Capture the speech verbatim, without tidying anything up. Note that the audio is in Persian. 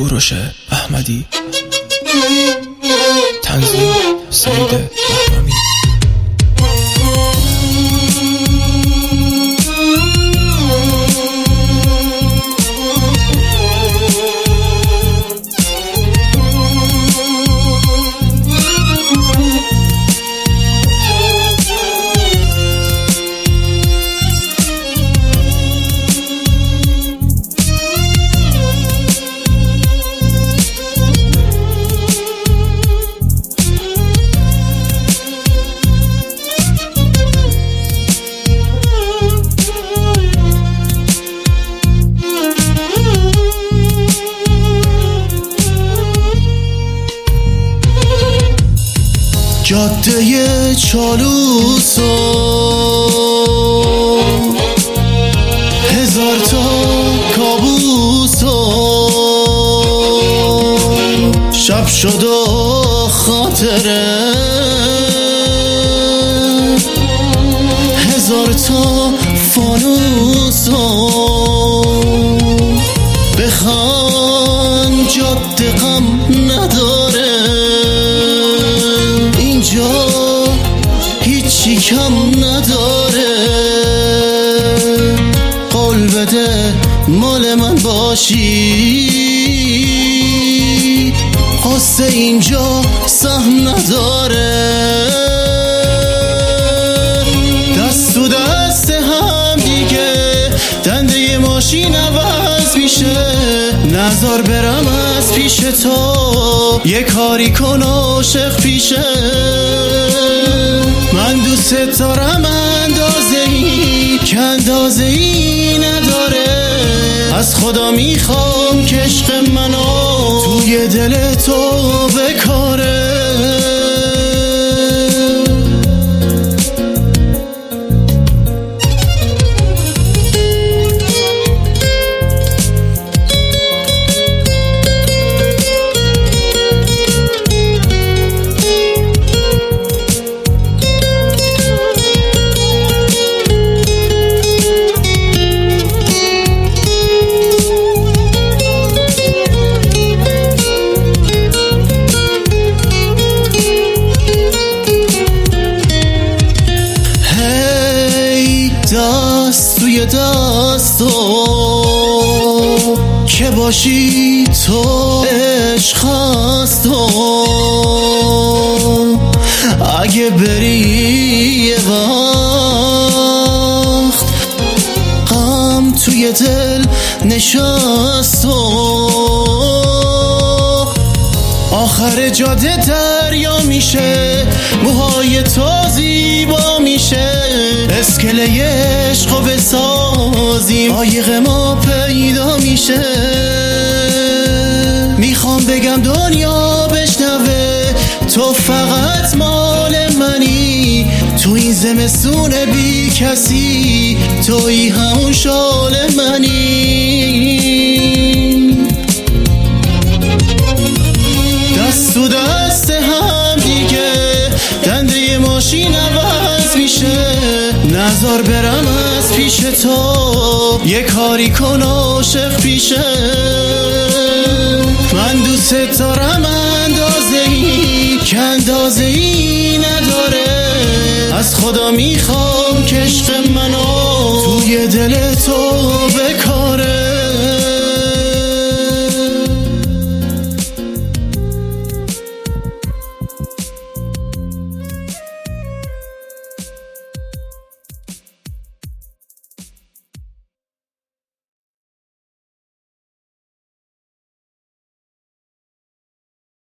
کوروش احمدی، تنظیم سید بهرامی. جاده چالوس و هزار تا کابوس و شب شد و خاطره هزار تا فانوس و بخوان جاده غم نداره، اینجا هیچی کم نداره. قول بده مال من باشی، قصه اینجا سهم نداره. دست تو دست هم دیگه دنده ماشین عوض میشه، نزار برم از پیش تو، یه کاری کن عاشق پیشه. من دوست دارم اندازه ای که اندازه ای نداره، از خدا میخوام که عشق منو توی دل تو بکاره. دست توی دست که باشی تو، عشق هست و اگه بری یه وقت غم توی دل نشست و آخر جاده دریا میشه، موهای تو زیبا میشه. اسکله عشق و بسازیم، عایق ما پیدا میشه. میخوام بگم دنیا بشنوه تو فقط مال منی، تو این زمستون بی کسی توی همون شال منی. دست تو دست هم دیگه دنده ماشین عوض میشه، نزار برم از پیش تو، یه کاری کن عاشق پیشه. من دوست دارم اندازه ای که اندازه ای نداره، از خدا میخوام که عشق منو توی دل تو